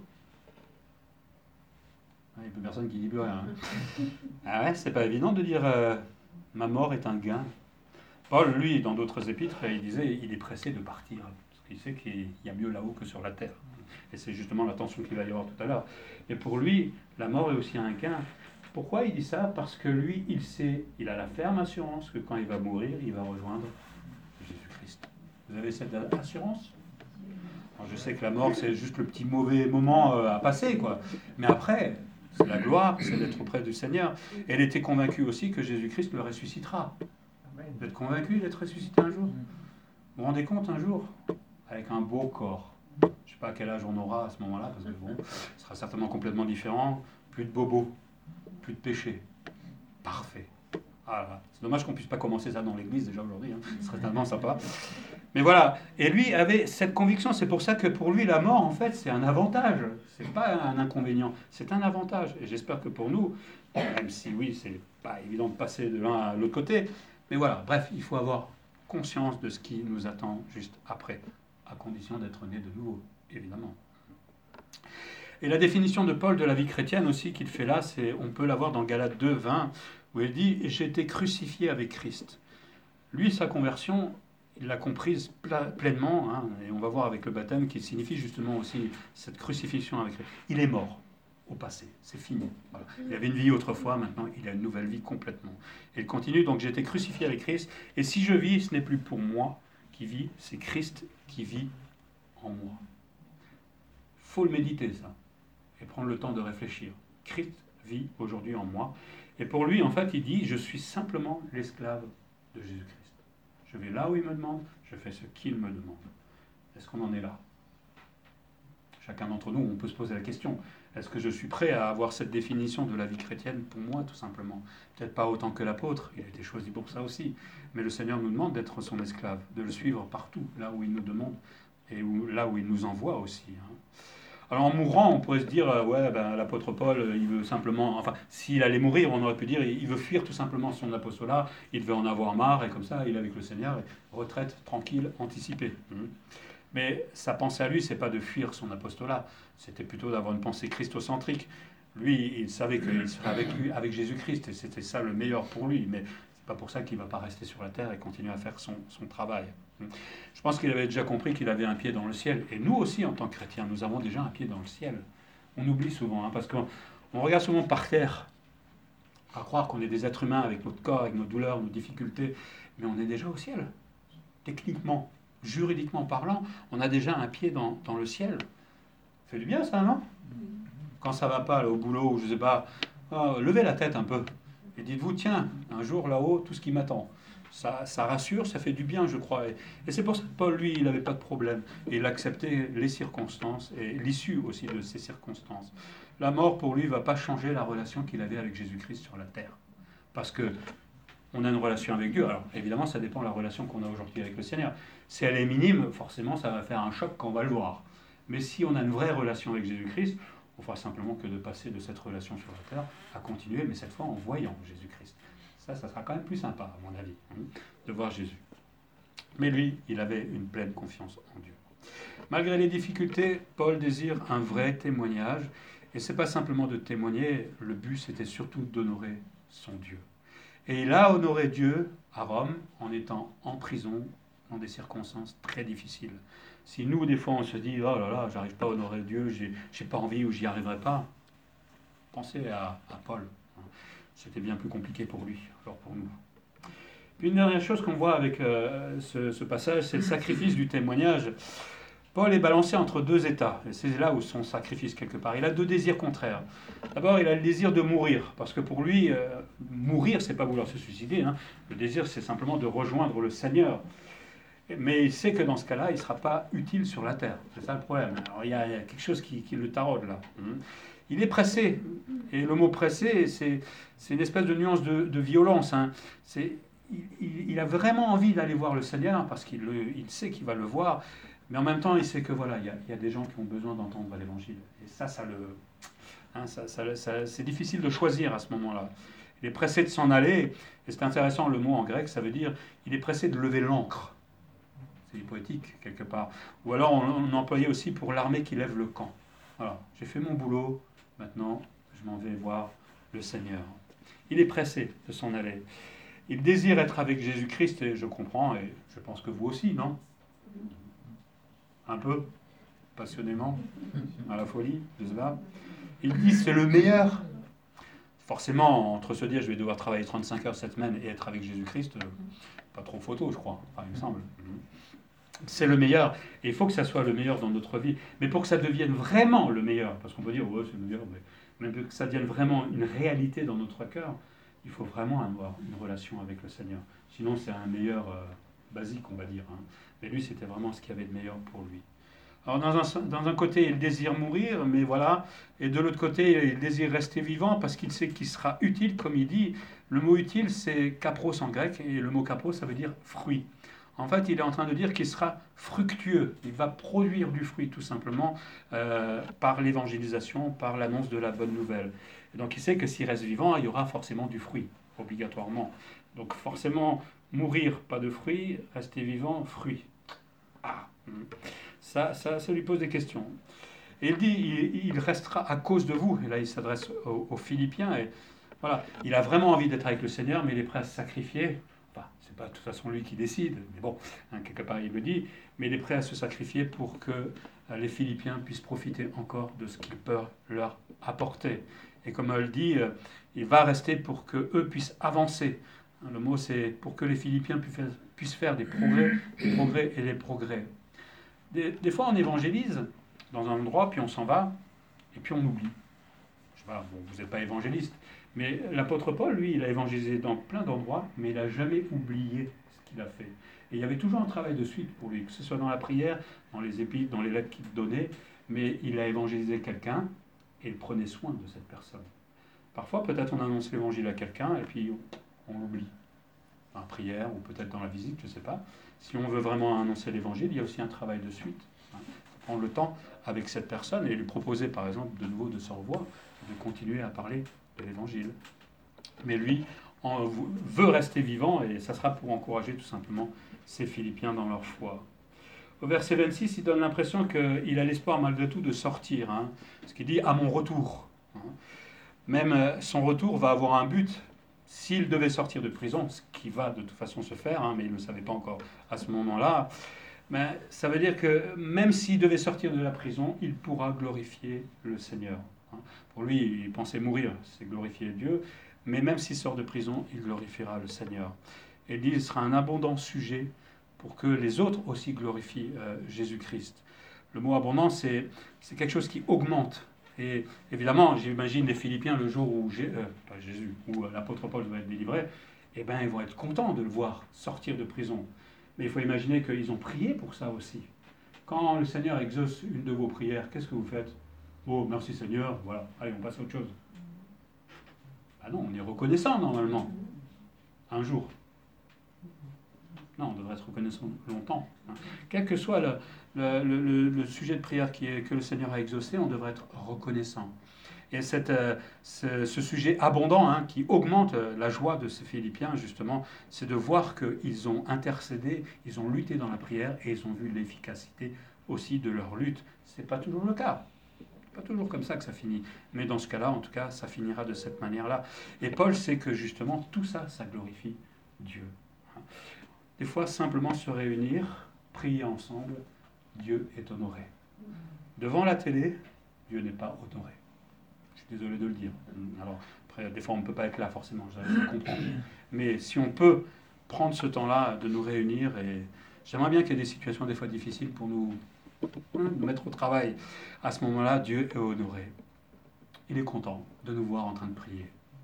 [SPEAKER 1] Il n'y a plus personne qui dit plus rien. Hein. Ah ouais, c'est pas évident de dire euh, « ma mort est un gain ». Paul, lui, dans d'autres épîtres, il disait il est pressé de partir, parce qu'il sait qu'il y a mieux là-haut que sur la terre. Et c'est justement la tension qu'il va y avoir tout à l'heure. Et pour lui, la mort est aussi un gain. Pourquoi il dit ça? Parce que lui, il sait, il a la ferme assurance que quand il va mourir, il va rejoindre Jésus-Christ. Vous avez cette assurance? Alors, je sais que la mort, c'est juste le petit mauvais moment à passer, quoi. Mais après, c'est la gloire, c'est d'être auprès du Seigneur. Et elle était convaincue aussi que Jésus-Christ le ressuscitera. Vous êtes convaincu d'être ressuscité un jour? Vous vous rendez compte un jour? Avec un beau corps. Je ne sais pas à quel âge on aura à ce moment-là, parce que bon, ce sera certainement complètement différent. Plus de bobos, plus de péché. Parfait. Ah, là. C'est dommage qu'on ne puisse pas commencer ça dans l'église déjà aujourd'hui. Hein. Ce serait tellement sympa. Mais voilà. Et lui avait cette conviction. C'est pour ça que pour lui, la mort, en fait, c'est un avantage. Ce n'est pas un inconvénient. C'est un avantage. Et j'espère que pour nous, même si oui, c'est pas évident de passer de l'un à l'autre côté, mais voilà, bref, il faut avoir conscience de ce qui nous attend juste après, à condition d'être né de nouveau, évidemment. Et la définition de Paul de la vie chrétienne aussi qu'il fait là, c'est, on peut la voir dans Galates deux, vingt, où il dit « J'ai été crucifié avec Christ ». Lui, sa conversion, il l'a comprise pleinement, hein, et on va voir avec le baptême, qui signifie justement aussi cette crucifixion avec Christ. Il est mort au passé, c'est fini. Voilà. Il avait une vie autrefois, maintenant il a une nouvelle vie complètement. Et il continue, donc j'ai été crucifié avec Christ, et si je vis, ce n'est plus pour moi qui vis, c'est Christ qui vit en moi. Il faut le méditer ça, et prendre le temps de réfléchir. Christ vit aujourd'hui en moi, et pour lui, en fait, il dit, je suis simplement l'esclave de Jésus-Christ. Je vais là où il me demande, je fais ce qu'il me demande. Est-ce qu'on en est là? Chacun d'entre nous, on peut se poser la question. Est-ce que je suis prêt à avoir cette définition de la vie chrétienne pour moi, tout simplement? Peut-être pas autant que l'apôtre, il a été choisi pour ça aussi. Mais le Seigneur nous demande d'être son esclave, de le suivre partout, là où il nous demande, et où, là où il nous envoie aussi. Hein. Alors en mourant, on pourrait se dire, euh, ouais, ben, l'apôtre Paul, il veut simplement... Enfin, s'il allait mourir, on aurait pu dire, il veut fuir tout simplement son apostolat, il devait en avoir marre, et comme ça, il est avec le Seigneur, et retraite tranquille, anticipée. Hum. Mais sa pensée à lui, c'est pas de fuir son apostolat, c'était plutôt d'avoir une pensée christocentrique. Lui, il savait qu'il serait avec lui, avec Jésus-Christ, et c'était ça le meilleur pour lui. Mais c'est pas pour ça qu'il va pas rester sur la terre et continuer à faire son, son travail. Je pense qu'il avait déjà compris qu'il avait un pied dans le ciel. Et nous aussi, en tant que chrétiens, nous avons déjà un pied dans le ciel. On oublie souvent, hein, parce qu'on on regarde souvent par terre, à croire qu'on est des êtres humains avec notre corps, avec nos douleurs, nos difficultés, mais on est déjà au ciel, techniquement. Juridiquement parlant, on a déjà un pied dans, dans le ciel. Ça fait du bien ça, non? Quand ça va pas là, au boulot, je sais pas, oh, levez la tête un peu Et dites-vous, tiens, un jour là-haut, tout ce qui m'attend. Ça, ça rassure, ça fait du bien, je crois. Et, et c'est pour ça que Paul, lui, il n'avait pas de problème. Et il acceptait les circonstances et l'issue aussi de ces circonstances. La mort, pour lui, ne va pas changer la relation qu'il avait avec Jésus-Christ sur la terre. Parce que on a une relation avec Dieu. Alors, évidemment, ça dépend de la relation qu'on a aujourd'hui avec le Seigneur. Si elle est minime, forcément, ça va faire un choc quand on va le voir. Mais si on a une vraie relation avec Jésus-Christ, on fera simplement que de passer de cette relation sur la terre à continuer, mais cette fois en voyant Jésus-Christ. Ça, ça sera quand même plus sympa, à mon avis, hein, de voir Jésus. Mais lui, il avait une pleine confiance en Dieu. Malgré les difficultés, Paul désire un vrai témoignage. Et ce n'est pas simplement de témoigner, le but c'était surtout d'honorer son Dieu. Et il a honoré Dieu à Rome en étant en prison dans des circonstances très difficiles. Si nous, des fois, on se dit « Oh là là, j'arrive pas à honorer Dieu, j'ai, j'ai pas envie ou j'y arriverai pas », pensez à, à Paul. C'était bien plus compliqué pour lui, alors pour nous. Une dernière chose qu'on voit avec euh, ce, ce passage, c'est le sacrifice du témoignage. Paul est balancé entre deux états, et c'est là où son sacrifice quelque part. Il a deux désirs contraires. D'abord, il a le désir de mourir, parce que pour lui, euh, mourir, c'est pas vouloir se suicider. Hein. Le désir, c'est simplement de rejoindre le Seigneur. Mais il sait que dans ce cas-là, il ne sera pas utile sur la terre. C'est ça le problème. Alors il y a, il y a quelque chose qui, qui le taraude là. Il est pressé. Et le mot pressé, c'est, c'est une espèce de nuance de, de violence. Hein. C'est, il, il a vraiment envie d'aller voir le Seigneur, parce qu'il le, il sait qu'il va le voir. Mais en même temps, il sait que voilà, il y a, il y a des gens qui ont besoin d'entendre l'évangile. Et ça, ça le, hein, ça, ça, ça, c'est difficile de choisir à ce moment-là. Il est pressé de s'en aller. Et c'est intéressant, le mot en grec, ça veut dire il est pressé de lever l'ancre. C'est poétique, quelque part. Ou alors, on, on employait aussi pour l'armée qui lève le camp. Voilà, j'ai fait mon boulot, maintenant, je m'en vais voir le Seigneur. Il est pressé de s'en aller. Il désire être avec Jésus-Christ, et je comprends, et je pense que vous aussi, non ? Un peu, passionnément, à la folie, de cela. Il dit, c'est le meilleur. Forcément, entre se dire, je vais devoir travailler trente-cinq heures cette semaine et être avec Jésus-Christ, pas trop photo, je crois, enfin, il me semble. C'est le meilleur, et il faut que ça soit le meilleur dans notre vie. Mais pour que ça devienne vraiment le meilleur, parce qu'on peut dire, ouais, c'est le meilleur, mais, mais pour que ça devienne vraiment une réalité dans notre cœur, il faut vraiment avoir une relation avec le Seigneur. Sinon, c'est un meilleur euh, basique, on va dire. Hein. Mais lui, c'était vraiment ce qu'il y avait de meilleur pour lui. Alors, dans un, dans un côté, il désire mourir, mais voilà. Et de l'autre côté, il désire rester vivant parce qu'il sait qu'il sera utile, comme il dit. Le mot utile, c'est kapros en grec, et le mot kapros, ça veut dire fruit. En fait, il est en train de dire qu'il sera fructueux. Il va produire du fruit, tout simplement, euh, par l'évangélisation, par l'annonce de la bonne nouvelle. Et donc, il sait que s'il reste vivant, il y aura forcément du fruit, obligatoirement. Donc, forcément, mourir, pas de fruit, rester vivant, fruit. Ah, ça, ça, ça lui pose des questions. Et il dit, il, il restera à cause de vous. Et là, il s'adresse aux, aux Philippiens. Et voilà, il a vraiment envie d'être avec le Seigneur, mais il est prêt à se sacrifier. Enfin, c'est pas de toute façon lui qui décide, mais bon, hein, quelque part il le dit, mais il est prêt à se sacrifier pour que euh, les Philippiens puissent profiter encore de ce qu'il peut leur apporter. Et comme elle dit, euh, il va rester pour qu'eux puissent avancer. Hein, le mot c'est pour que les Philippiens puissent faire, puissent faire des progrès, des progrès et des progrès. Des, des fois on évangélise dans un endroit, puis on s'en va, et puis on oublie. Je sais pas, bon, vous n'êtes pas évangéliste, mais l'apôtre Paul, lui, il a évangélisé dans plein d'endroits, mais il n'a jamais oublié ce qu'il a fait. Et il y avait toujours un travail de suite pour lui, que ce soit dans la prière, dans les épîtres, dans les lettres qu'il donnait, mais il a évangélisé quelqu'un et il prenait soin de cette personne. Parfois, peut-être on annonce l'évangile à quelqu'un et puis on, on l'oublie. Dans la prière ou peut-être dans la visite, je ne sais pas. Si on veut vraiment annoncer l'évangile, il y a aussi un travail de suite. Hein. Prendre le temps avec cette personne et lui proposer, par exemple, de nouveau de se revoir, de continuer à parler de l'évangile. Mais lui en, veut rester vivant et ça sera pour encourager tout simplement ces Philippiens dans leur foi. Au verset vingt-six, il donne l'impression qu'il a l'espoir malgré tout de sortir. Hein, ce qu'il dit « à mon retour hein. ». Même son retour va avoir un but. S'il devait sortir de prison, ce qui va de toute façon se faire, hein, mais il ne le savait pas encore à ce moment-là, mais ça veut dire que même s'il devait sortir de la prison, il pourra glorifier le Seigneur. Pour lui, il pensait mourir, c'est glorifier Dieu, mais même s'il sort de prison, il glorifiera le Seigneur. Et il dit, il sera un abondant sujet pour que les autres aussi glorifient euh, Jésus-Christ. Le mot abondant, c'est, c'est quelque chose qui augmente. Et évidemment, j'imagine les Philippiens, le jour où Jé- euh, pas Jésus, où l'apôtre Paul va être délivré, eh ben, ils vont être contents de le voir sortir de prison. Mais il faut imaginer qu'ils ont prié pour ça aussi. Quand le Seigneur exauce une de vos prières, qu'est-ce que vous faites? Oh, merci Seigneur, voilà, allez, on passe à autre chose. Ah non, on est reconnaissant normalement. Un jour. Non, on devrait être reconnaissant longtemps. Hein. Quel que soit le, le, le, le sujet de prière qui est, que le Seigneur a exaucé, on devrait être reconnaissant. Et cette, euh, ce, ce sujet abondant hein, qui augmente la joie de ces Philippiens, justement, c'est de voir qu'ils ont intercédé, ils ont lutté dans la prière et ils ont vu l'efficacité aussi de leur lutte. Ce n'est pas toujours le cas. Pas toujours comme ça que ça finit. Mais dans ce cas-là, en tout cas, ça finira de cette manière-là. Et Paul sait que justement, tout ça, ça glorifie Dieu. Des fois, simplement se réunir, prier ensemble, Dieu est honoré. Devant la télé, Dieu n'est pas honoré. Je suis désolé de le dire. Alors, après, des fois, on ne peut pas être là forcément, je comprends. Mais si on peut prendre ce temps-là de nous réunir, et j'aimerais bien qu'il y ait des situations des fois difficiles pour nous, hein, nous mettre au travail. À ce moment-là, Dieu est honoré. Il est content de nous voir en train de prier.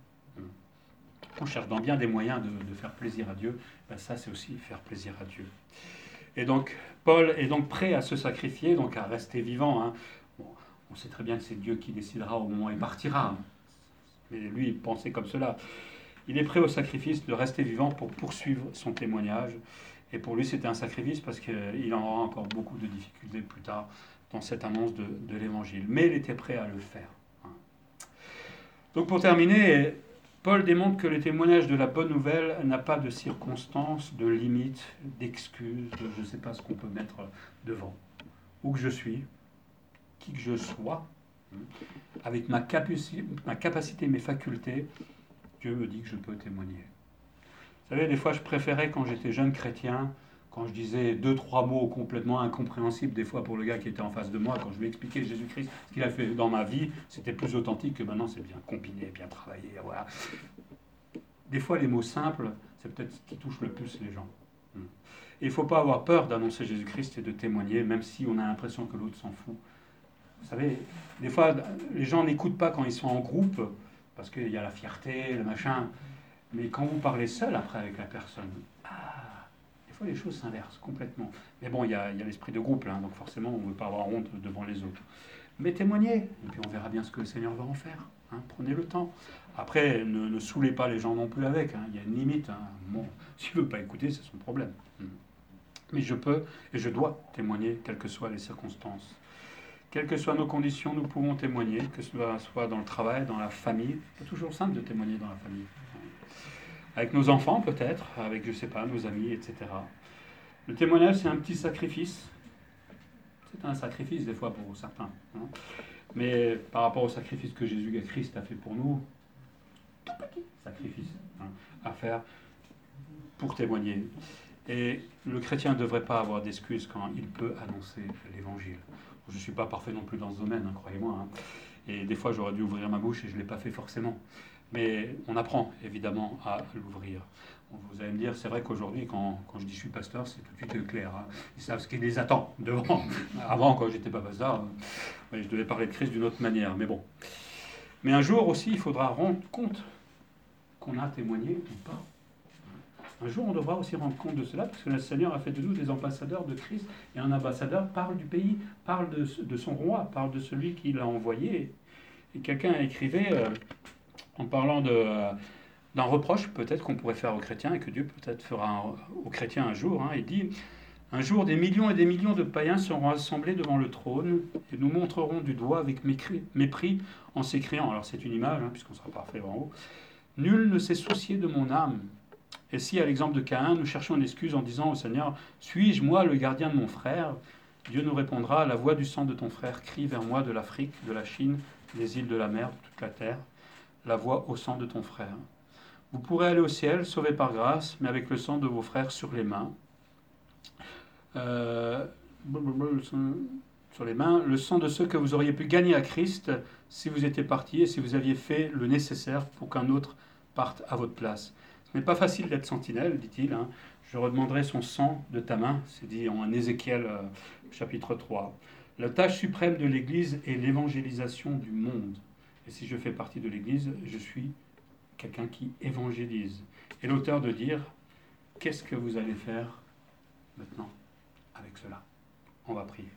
[SPEAKER 1] On cherche dans bien des moyens de, de faire plaisir à Dieu. Ben ça, c'est aussi faire plaisir à Dieu. Et donc, Paul est donc prêt à se sacrifier, donc à rester vivant. Hein. Bon, on sait très bien que c'est Dieu qui décidera au moment où il partira. Mais lui, il pensait comme cela. Il est prêt au sacrifice de rester vivant pour poursuivre son témoignage. Et pour lui, c'était un sacrifice parce qu'il en aura encore beaucoup de difficultés plus tard dans cette annonce de, de l'Évangile. Mais il était prêt à le faire. Hein. Donc, pour terminer, Paul démontre que le témoignage de la bonne nouvelle n'a pas de circonstances, de limites, d'excuses, de je ne sais pas ce qu'on peut mettre devant. Où que je suis, qui que je sois, avec ma capacité, ma capacité, mes facultés, Dieu me dit que je peux témoigner. Vous savez, des fois, je préférais quand j'étais jeune chrétien, quand je disais deux, trois mots complètement incompréhensibles, des fois pour le gars qui était en face de moi, quand je lui expliquais Jésus-Christ, ce qu'il a fait dans ma vie, c'était plus authentique que maintenant, c'est bien combiné, bien travaillé, voilà. Des fois, les mots simples, c'est peut-être ce qui touche le plus les gens. Et il ne faut pas avoir peur d'annoncer Jésus-Christ et de témoigner, même si on a l'impression que l'autre s'en fout. Vous savez, des fois, les gens n'écoutent pas quand ils sont en groupe, parce qu'il y a la fierté, le machin, mais quand vous parlez seul après avec la personne, ah, des fois les choses s'inversent complètement. Mais bon, il y a, il y a l'esprit de groupe, hein, donc forcément on ne veut pas avoir honte devant les autres. Mais témoignez, et puis on verra bien ce que le Seigneur va en faire. Hein, prenez le temps. Après, ne, ne saoulez pas les gens non plus avec, hein, il y a une limite. Hein. Bon, s'il ne veut pas écouter, c'est son problème. Mais je peux et je dois témoigner, quelles que soient les circonstances. Quelles que soient nos conditions, nous pouvons témoigner, que ce soit dans le travail, dans la famille. C'est toujours simple de témoigner dans la famille. Avec nos enfants peut-être, avec, je ne sais pas, nos amis, et cetera. Le témoignage, c'est un petit sacrifice. C'est un sacrifice des fois pour certains. Hein. Mais par rapport au sacrifice que Jésus-Christ a fait pour nous, tout petit sacrifice hein, à faire pour témoigner. Et le chrétien ne devrait pas avoir d'excuses quand il peut annoncer l'Évangile. Je ne suis pas parfait non plus dans ce domaine, hein, croyez-moi. Hein. Et des fois, j'aurais dû ouvrir ma bouche et je ne l'ai pas fait forcément. Mais on apprend, évidemment, à l'ouvrir. Vous allez me dire, c'est vrai qu'aujourd'hui, quand, quand je dis je suis pasteur, c'est tout de suite clair. Hein. Ils savent ce qui les attend devant. Avant, quand j'étais pas pasteur, euh, je devais parler de Christ d'une autre manière. Mais bon. Mais un jour aussi, il faudra rendre compte qu'on a témoigné ou pas. Un jour, on devra aussi rendre compte de cela, parce que le Seigneur a fait de nous des ambassadeurs de Christ. Et un ambassadeur parle du pays, parle de, de son roi, parle de celui qui l'a envoyé. Et quelqu'un écrivait, euh, en parlant de, euh, d'un reproche peut-être qu'on pourrait faire aux chrétiens, et que Dieu peut-être fera un, aux chrétiens un jour. Hein, il dit, un jour, des millions et des millions de païens seront assemblés devant le trône, et nous montrerons du doigt avec mépris, en s'écriant, alors c'est une image, hein, puisqu'on sera parfait en haut, « Nul ne s'est soucié de mon âme ». Et si, à l'exemple de Caïn, nous cherchons une excuse en disant au Seigneur, « Suis-je, moi, le gardien de mon frère ?» Dieu nous répondra, « La voix du sang de ton frère crie vers moi de l'Afrique, de la Chine, des îles de la mer, de toute la terre. La voix au sang de ton frère. Vous pourrez aller au ciel, sauvés par grâce, mais avec le sang de vos frères sur les mains. Euh, sur les mains, le sang de ceux que vous auriez pu gagner à Christ si vous étiez partis et si vous aviez fait le nécessaire pour qu'un autre parte à votre place. Ce n'est pas facile d'être sentinelle, dit-il. Hein. Je redemanderai son sang de ta main, c'est dit en Ézéchiel euh, chapitre trois. La tâche suprême de l'Église est l'évangélisation du monde. Et si je fais partie de l'Église, je suis quelqu'un qui évangélise. Et l'auteur de dire, qu'est-ce que vous allez faire maintenant avec cela? On va prier.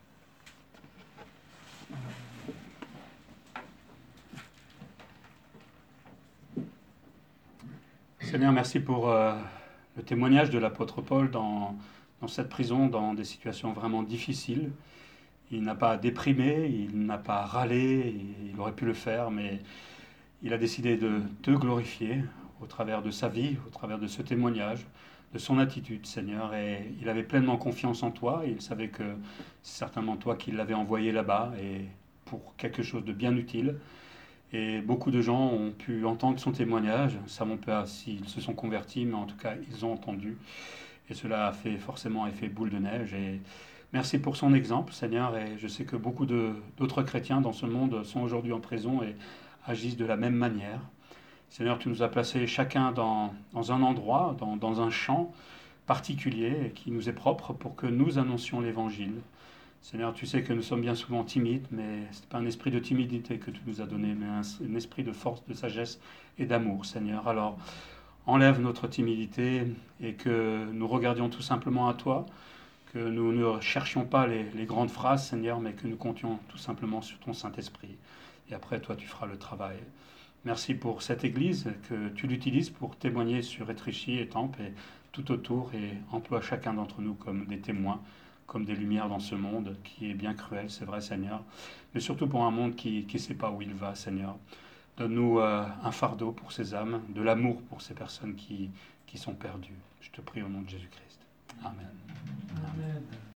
[SPEAKER 1] Seigneur, merci pour euh, le témoignage de l'apôtre Paul dans, dans cette prison, dans des situations vraiment difficiles. Il n'a pas déprimé, il n'a pas râlé, il aurait pu le faire, mais il a décidé de te glorifier au travers de sa vie, au travers de ce témoignage, de son attitude, Seigneur. Et il avait pleinement confiance en toi, et il savait que c'est certainement toi qui l'avais envoyé là-bas, et pour quelque chose de bien utile. Et beaucoup de gens ont pu entendre son témoignage. Nous ne savons pas s'ils se sont convertis, mais en tout cas, ils ont entendu. Et cela a fait forcément effet boule de neige. Et merci pour son exemple, Seigneur. Et je sais que beaucoup de, d'autres chrétiens dans ce monde sont aujourd'hui en prison et agissent de la même manière. Seigneur, tu nous as placés chacun dans, dans un endroit, dans, dans un champ particulier qui nous est propre pour que nous annoncions l'Évangile. Seigneur, tu sais que nous sommes bien souvent timides, mais ce n'est pas un esprit de timidité que tu nous as donné, mais un, un esprit de force, de sagesse et d'amour, Seigneur. Alors, enlève notre timidité et que nous regardions tout simplement à toi, que nous ne cherchions pas les, les grandes phrases, Seigneur, mais que nous comptions tout simplement sur ton Saint-Esprit. Et après, toi, tu feras le travail. Merci pour cette Église, que tu l'utilises pour témoigner sur Étréchy et Tampes et tout autour, et emploie chacun d'entre nous comme des témoins, comme des lumières dans ce monde qui est bien cruel, c'est vrai, Seigneur, mais surtout pour un monde qui ne sait pas où il va, Seigneur. Donne-nous euh, un fardeau pour ces âmes, de l'amour pour ces personnes qui, qui sont perdues. Je te prie au nom de Jésus-Christ. Amen.
[SPEAKER 2] Amen.